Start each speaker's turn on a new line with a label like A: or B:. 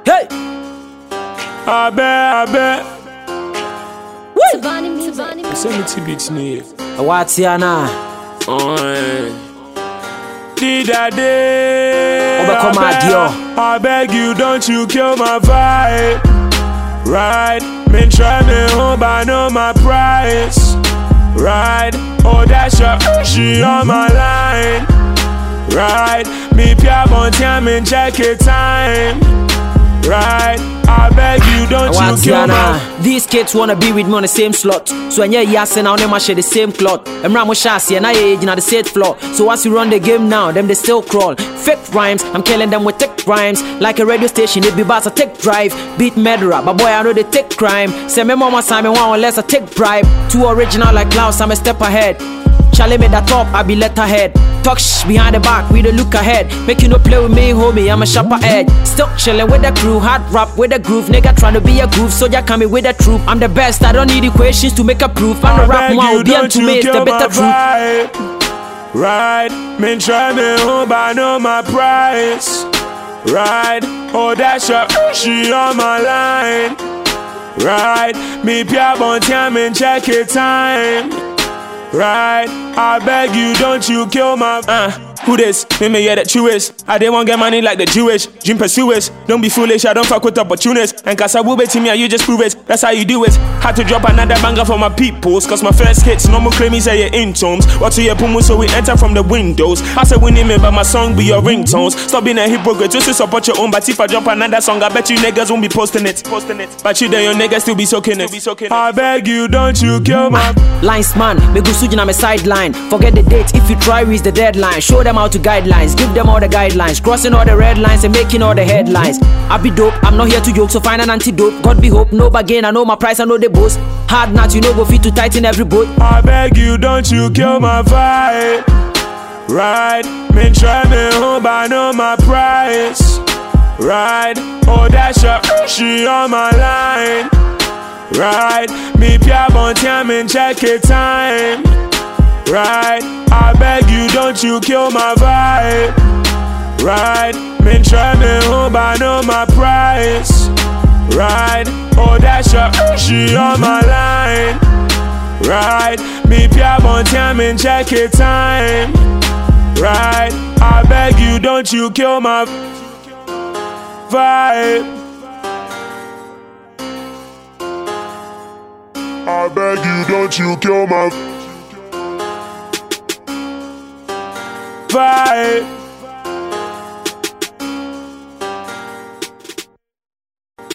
A: Hey!
B: I bet.
A: Woo!
B: Send me T-Beats near.
A: What's here now?
B: Did I day?
A: I
B: beg you, don't you kill my vibe. Right, men try me home, but I know my price. Right, oh that's your she on my line. Right, me pia bon time and check it time. Right, I beg you, don't you kill my.
A: These kids wanna be with me on the same slot. So when you're yassing, I'll never share the same cloth. And Ramo Shasi and I age on the same floor. So once you run the game now, them they still crawl. Fake rhymes, I'm killing them with tech rhymes. Like a radio station, it be about to take drive. Beat murderer, but boy I know they take crime. Say me mama sign me one unless I take bribe. Too original like Klaus, I'm a step ahead. Charlie made that top, I be letterhead. Talk shh behind the back, we the look ahead. Make you no play with me, homie, I'm a sharper edge. Still chillin' with the crew, hard rap with the groove. Nigga tryna be a groove, so ya coming with the truth. I'm the best, I don't need equations to make a proof. I'm the rap one, be to me, it's the better truth.
B: Right, men try me home, but I know my price. Right, oh that's your she on my line. Right, me pia bon time and check it time. Right, I beg you, don't you kill my who this? Me yeah that you is. I didn't want get money like the Jewish. Dream pursuers. Don't be foolish, I don't fuck with opportunists. And cause I will bet to me, you just prove it. That's how you do it. Had to drop another banger for my peoples. Cause my first hits, no more claim me say your intones. What to your pumu, so we enter from the windows. I said we name it, but my song be your ringtones. Stop being a hypocrite, just to support your own. But if I drop another song, I bet you niggas won't be posting it. But you then your niggas still be soaking it. I beg you, don't you kill my
A: lines man, me go sujin on my sideline. Forget the date, if you try reach the deadline. Show them how to guidelines, give them all the guidelines. Crossing all the red lines and making all the headlines. I be dope, I'm not here to joke, so find an antidote. God be hope, no bargain, I know my price, I know the boast. Hard not, you know go fit to tighten every boat.
B: I beg you, don't you kill my vibe. Right, men try me home, but I know my price. Right, oh that's your she on my line. Right, me pia bon time and check it time. Right, I beg you, don't you kill my vibe. Right, men try me home, but I know my price. Right, oh that's your she on my line. Right, me pia bon time and check it time. Right, I beg you, don't you kill my vibe. I beg you, don't you kill my vibe.